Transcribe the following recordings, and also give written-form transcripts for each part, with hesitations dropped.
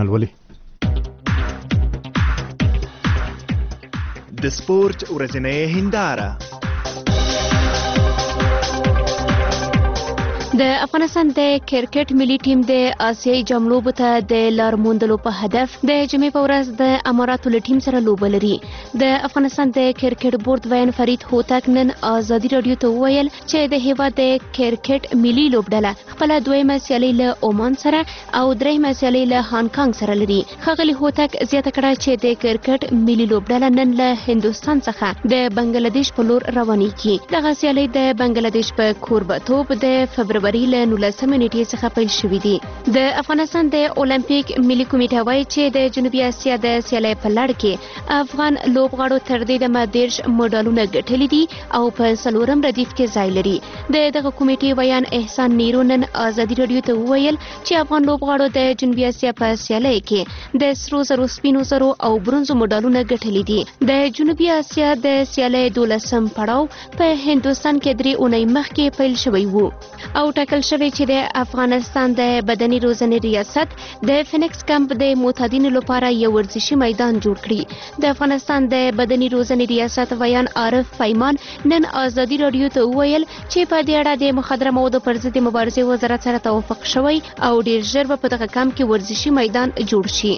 ولولي. د سپورت ورځنۍ هنداره. د افغانستان د کرکټ ملي ټیم د آسیایي جام لوبو ته د لار موندلو په هدف د جمعې په ورځ د اماراتو له ټیم سره لوبه لري. د افغانستان د کرکټ بورډ ویان فرید هوتک نن ازادي رادیو ته وویل چې د هیواد د کرکټ ملي لوبډله خپل دویمه سیالي له عمان سره او دریمه سیالي له هانګ کانګ سره لري. ښاغلي هوتک زیاته کړه چې د کرکټ ملي لوبډله نن له هندوستان څخه د بنگلاديش په لور روانېږي. دغه سیالي د بنگلاديش په کوربتوب د فبروري له 19 نیټې څخه پیل شوې دي. د افغانستان د اولمپیک ملي کمیټه وایي چې د جنوبي اسیا د سیالۍ په لړ کې افغان لوبغاړو تر دې دمه 10 مډالونه ګټلي دي او په 4م ردیف کې ځای لري. دغه کمیټې ویان احسان نیرو نن ازادي رادیو ته وویل چې افغان لوبغاړو د جنوبي اسیا په سیالۍ کې د سرو زرو، سپینو زرو او برونزو مډالونه ګټلي دي. د جنوبي اسیا د سیالۍ 12م پړاو په هندوستان کې 3 اونۍ مخکې پیل شوی وو او ټاکل شوی چې د افغانستان د بدني روزنې ریاست د فینکس کمپ د معتادینو لپاره یو ورزشي میدان جوړ کړي. د افغانستان د بدني روزنې ریاست ویان عارف پیمان نن ازادي رادیو ته وویل چې په دې اړه د مخدره موادو پر ضد مبارزې وزارت سره توافق شوی او ډیر ژر به په دغه کمپ کې ورزشي میدان جوړ شي.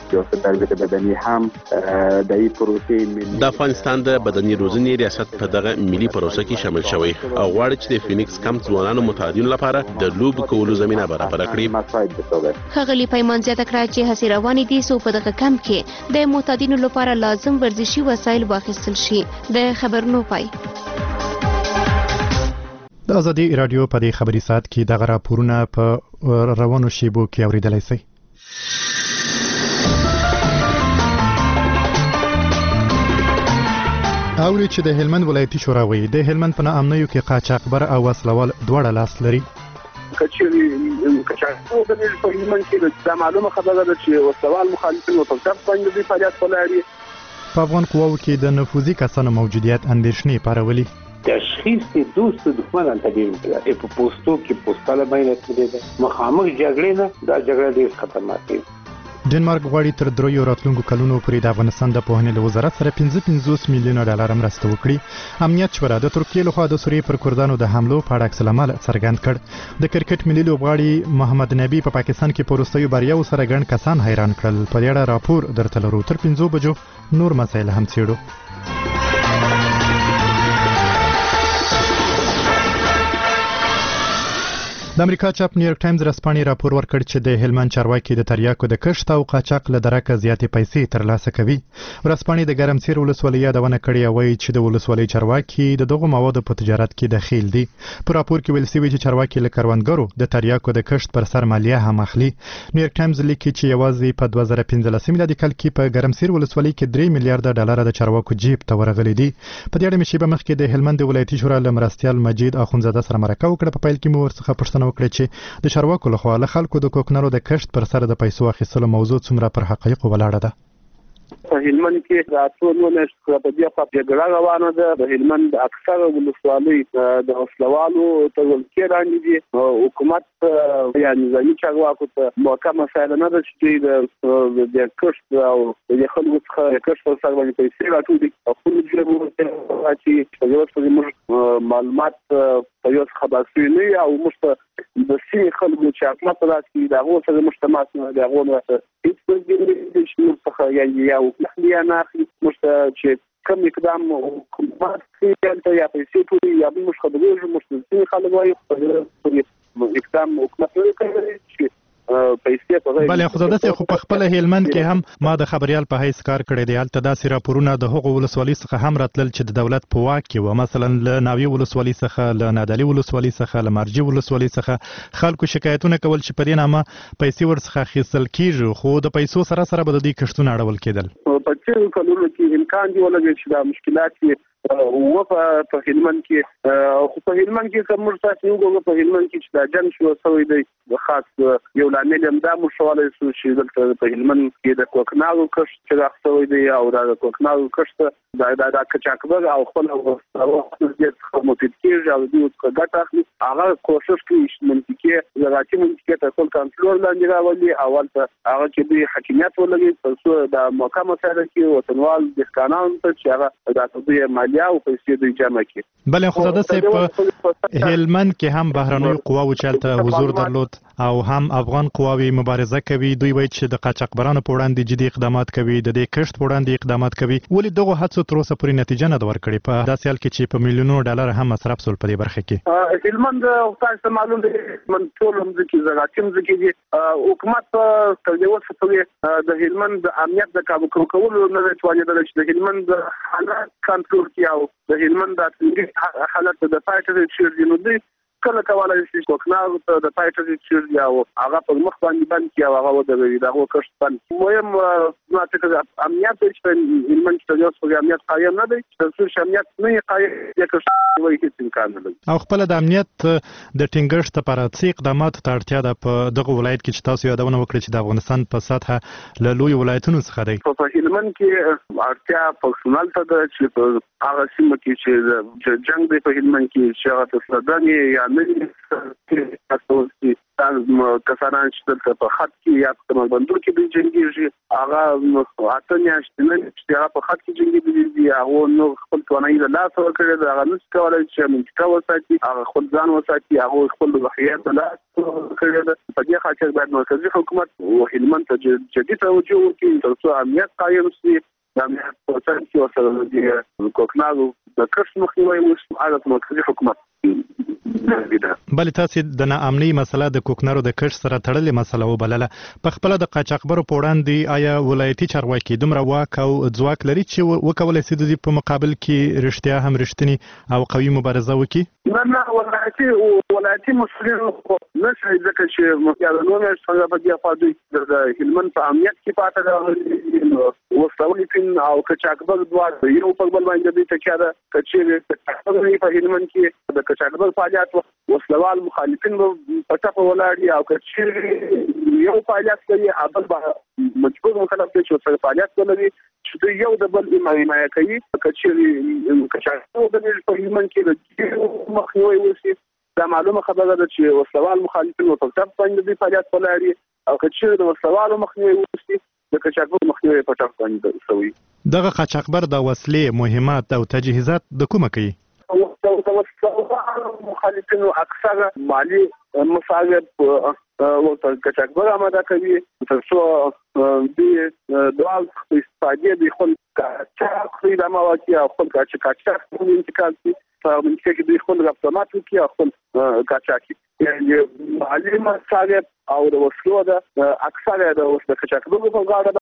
د افغانستان د بدني روزنې ریاست په دغه ملي پروسه کې شامل شوی او غواړي چې د فینکس کمپ ځوانانو متعادینو لپاره د لوب کولو زمينه برابر کړي. ښاغلي پیمان زیاته کړه چې هڅې روانې دي چې په دغه کمپ کې د معتادینو لپاره لازم ورزشي وسایل واخیستل شي. د خبرونو پای. د ازادي رادیو په دې خبري ساعت کې دغه راپورونه په روانو شیبو کې اوریدلای شئ. اوري چې د هلمند ولایتي شورا وایي د هلمند په ناامنیو کې قاچاقبر او وسلوال دواړه لاس لري. کچېری قاچاقبر د هلمند کې د معلومه خبره ده چې وسلوال مخالفین او ترڅ باندې فعالیت کوي. په افغان قواو کې د نفوذي کسانو موجودیت اندېښنې پارولي. تشخیص دوست دښمن انتبیل کې په پوسټو کې پوسټاله باندې کېده مخامخ جګړې نه دا جګړه ډېر خطرناکه ده. ډنمارک غواړي تر 3 راتلونکو کلونو پورې د افغانستان د پوهنې له وزارت سره 55 میلیونه ډالر مرسته وکړي. امنیت شورا د ترکیې لخوا د سوریې پر کردانو د حملو په اړه عکس العمل څرګند کړ. د کرکټ ملي لوبغاړي محمد نبی په پاکستان کې په وروستیو بریاو سره ګڼ کسان حیران کړل. په دې اړه راپور درته لرو. تر 5 بجو نور مسایل هم څېړو. د امریکا چاپ نیویارک ټایمز رسپانې راپور ورکړ چې د هلمند چارواکي د تریاکو د کښت او قاچاق له درکه زیاتې پیسې ترلاسه کوي. رسپانې د ګرمسیر ولسوالۍ یادونه کړې او وایي چې د ولسوالۍ چارواکي د دغو موادو په تجارت کې دخیل دي. په راپور کې ویل شوي چې چارواکي له کروندګرو د تریاکو د کښت پر سر مالیه هم اخلي. نیویارک ټایمز لیکي چې یوازې په 2015 میلادي کال کې په ګرمسیر ولسوالۍ کې 3 میلیارډ ډالر د چارواکو جیب ته ورغلي دي. په دې اړه مې شیبه مخکې د هلمند ولایتي شورا له مرستیال مجید اخونزاده سره مرکه وکړه. په پیل کې مو ورڅخه پوښتنه وکړه چې د چارواکو لخوا له خلکو د کوکنارو د کښت پر سر د پیسو اخیستلو موضوع څومره پر حقایقو ولاړه ده. په هلمند کې راتلونو نشته په دې په جګړه روانه ده. د هلمند اکثره ولسوالۍ د وسلوالو تر ولکې راځي دي. حکومت یا نظامي چارواکو ته موقع مسایل نه ده چې د کښت او د خلکو څخه کښت پر سر باندې پیسې راټولي. خپل جوړو چې یو څه معلومات په یو خبر شوی نه او مشته د سیمې خلکو چې خپل په لاس کې د هغو سره مجتمعات نه د هغو نه هیڅ څه یا یا نه مشته چې کم اقدام حکومت یا پیسې ټولې یا موږ خبرې مشته خلک وایي اقدام حکومت نه کوي چې پیسې په بل خو داسې خو په خپل هلمند کې هم ما د خبريال په هیڅ کار کړی دی. البته داسې راپورونه د هغو ولسوالۍ څخه هم راتلل چې د دولت په واک کې و، مثلا له ناوی ولسوالۍ څخه، له نادعلي ولسوالۍ څخه، له مرجي ولسوالۍ څخه خلکو شکایتونه کول چې په دې نامه پیسې ورڅخه اخیستل کیږي، خو د پیسو سره سره به د دې کښتونه اړول کېدل. په څیر راتلونکو کلونو کې امکان دی ولګي چې دا مشکلات و په هلمند کې خو په هلمند کې کوم تاسو وګورئ په هلمند کې چې دا جنگ شو سوی دی خاص یو لامل هم دا مشواله چې دلته په هلمند کې د کوکنارو کښت چې راځوي دی او دا کوکنارو کښت دا کچاکبر او خپل او د مفید کېږي او د ګټه اخلي هغه کوشش کوي چې منطقي زراعتي منطقي ته ټول کنټرول لاندې راولي اول ته هغه کې د حکومت ولګي ترڅو د موقع مسایل کې وطنوال دهقانان ته چې هغه د تطبیق مالیه او پیسې د جمع کې بلې خداده صاحب په هلمند کې هم بهرنوي قواو چلته حضور درلود او هم افغان قواوی مبارزه کوي دوی وایي چې د قاچاقبرانو په وړاندې جدي اقدامات کوي د دې کښت په وړاندې اقدامات کوي ولې دغه هڅو تر اوسه پورې نتیجه نه ورکړي په داسې حال کې چې په میلیونونو ډالر هم مصرف سول په دې برخه کې هلمند تاسو معلوم دي من ټول هم ځکه زراعتي ځکه حکومت تر یو څه پورې د هلمند د امنیت د کابو کولو نه توانیدل چې د هلمند حالات کنټرول کړي او د هلمند د حالت د پاتې چې نو دی کله کولای شي کوکنار د پایټر چې یو هغه په مخ باندې کی او هغه ودرېږي دا وکړ باندې مهم ماته امنیت چې هلمند کې یو څه امنیت قایم نه دی چې امنیت نه قایم یې وایي چې امکان نه او خپل د امنیت د ټینګښت لپاره څه اقدامات ته اړتیا ده په دغه ولایت کې چې تاسو یادونه وکړئ چې د افغانستان په سطحه له لوی ولایتونو څخه دی په هلمند کې اړتیا پرسونل ته ده چې هغه سیمه کې چې جنگ دی په هلمند کې چې هغه تصداني یا نه تاسو کسانان چې په خط کې یا په بندر کې د جنگي هغه اتنیا چې هغه په خط کې جنگي دي هغه نو خپل توانایي د لاس ورکړي دا هغه نس کولای چې منطقه وساتي هغه خپل ځان وساتي هغه خپل وحیات د لاس ورکړي په دې خاطر باید مرکزی حکومت او هلمند ته جدي توجه وکړي ترڅو امنیت قایم شي د امنیت په څیر کې وسره د کوکنارو د کښت مخنیوي وشي هغه مرکزی حکومت بلې تاسو د ناامنۍ مسله د کوکنارو د کښت سره تړلې مسله وبلله په خپل د قاچاقبرو په وړاندې آیا ولایتي چارواکي دومره واک او ځواک لري چې وکولای شي د دې په مقابل کې رښتیا هم رښتینی او قوي مبارزه وکړي نه ولایتي مسؤلین نشي ځکه چې یادونه څنګه په دې فاده د هلمند په امنیت کې پاتې ده وسولیتین او قاچاقبر دوه یو په بل باندې د تکیاده کچې په هلمند کې د قاچاقبر فعالیت وسلوال مخالفین په ټاپه ولاړ او کچې یو فعالیت کوي ابل مجبور مخالف دي چې فعالیت ولري چې یو د بل حمایت کوي کچې د په هلمند کې د مخنیوي وشي دا معلومه خبره ده چې وسلوال مخالفین په ټاپه باندې فعالیت ولاړ او کچې د وسلوال مخنیوي وشي د قاچاقبر مخنیوي په ټاپه باندې شوی دغه قاچاقبر د وسلې مهمات او تجهیزات د کومه کوي مخالفین اکثر مالی مصارف ورته قاچاقبر آماده کوي ترڅو د دوال استفاده د خپل قاچاق د مواقع او خپل قاچاق انتقال شي په منځ کې د خپل رفتمات کوي او خپل قاچاقي یعنی مالی مصارف او د وسلو د اکثر د قاچاقبر په غاړه